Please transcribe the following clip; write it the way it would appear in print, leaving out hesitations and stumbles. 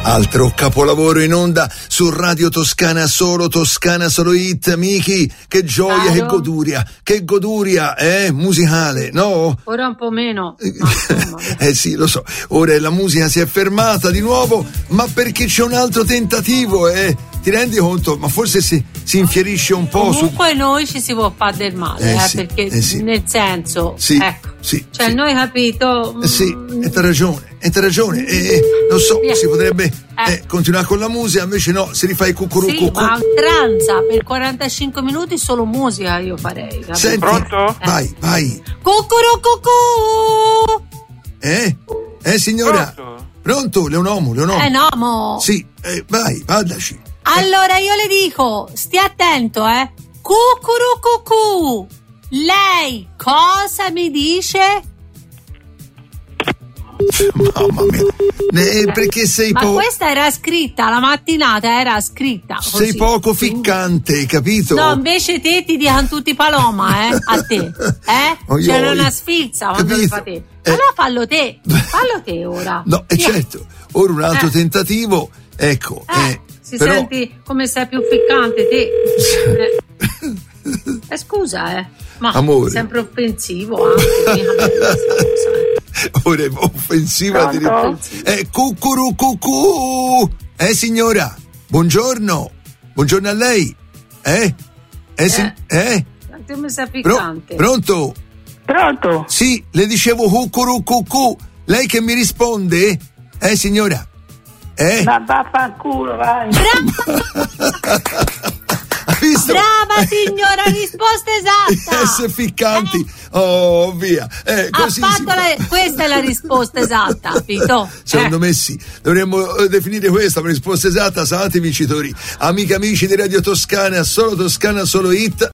Altro capolavoro in onda su Radio Toscana Solo Hit, amici, che gioia, che goduria, musicale, no? Ora un po' meno. Sì, lo so, ora la musica si è fermata di nuovo, ma perché c'è un altro tentativo, Ti rendi conto? Ma forse si infierisce un po'. Comunque noi ci si può fare del male, perché nel senso, ecco, noi capito. Sì, e t'ha ragione, non so, si potrebbe continuare con la musica, invece no, si rifà il cucurucù. Sì, ma tranza per 45 minuti solo musica io farei. Capito? Senti, pronto? Vai. Cucurucucù! Signora? Pronto, Leonomo? Nomo! Sì, vai, vadaci. Allora io le dico, stia attento, Cucurucucù! Lei cosa mi dice? Mamma mia, perché sei Ma questa era scritta, la mattinata era scritta così. Sei poco ficcante, capito? No, invece te ti dicono tutti paloma, a te, c'è una sfilza quando lo fa te. Allora fallo te ora. No, certo, ora un altro tentativo, ecco. Però... senti come sei più ficcante te. Scusa, ma amore, sempre offensivo anche. Ora è offensiva addirittura. Cucurucucù. Signora, buongiorno a lei. Come sei ficcante. Pronto? Sì, le dicevo cucurucucù. Lei che mi risponde? Signora? Ma vaffanculo, vai. Brava signora, risposta esatta. Essere ficcanti. Via. Così questa è la risposta esatta, capito? Secondo me sì. Dovremmo definire questa la risposta esatta, santi vincitori. Amiche, amici di Radio Toscana Solo Hit.